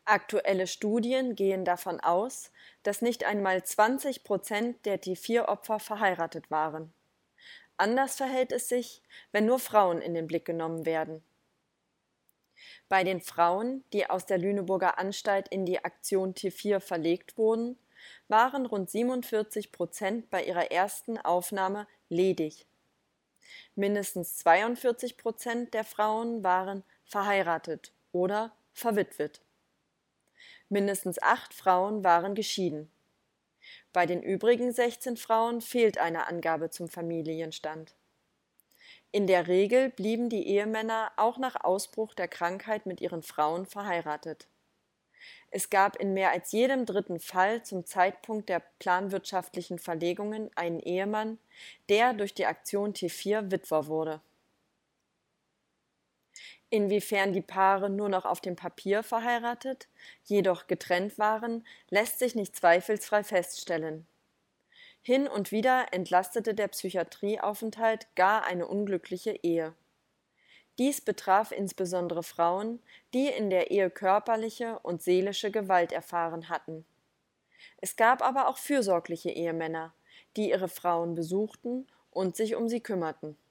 Aktuelle Studien gehen davon aus, dass nicht einmal 20% der T4-Opfer verheiratet waren. Anders verhält es sich, wenn nur Frauen in den Blick genommen werden. Bei den Frauen, die aus der Lüneburger Anstalt in die Aktion T4 verlegt wurden, waren rund 47% bei ihrer ersten Aufnahme ledig. Mindestens 42% der Frauen waren verheiratet oder verwitwet. Mindestens 8 Frauen waren geschieden. Bei den übrigen 16 Frauen fehlt eine Angabe zum Familienstand. In der Regel blieben die Ehemänner auch nach Ausbruch der Krankheit mit ihren Frauen verheiratet. Es gab in mehr als jedem dritten Fall zum Zeitpunkt der planwirtschaftlichen Verlegungen einen Ehemann, der durch die Aktion T4 Witwer wurde. Inwiefern die Paare nur noch auf dem Papier verheiratet, jedoch getrennt waren, lässt sich nicht zweifelsfrei feststellen. Hin und wieder entlastete der Psychiatrieaufenthalt gar eine unglückliche Ehe. Dies betraf insbesondere Frauen, die in der Ehe körperliche und seelische Gewalt erfahren hatten. Es gab aber auch fürsorgliche Ehemänner, die ihre Frauen besuchten und sich um sie kümmerten.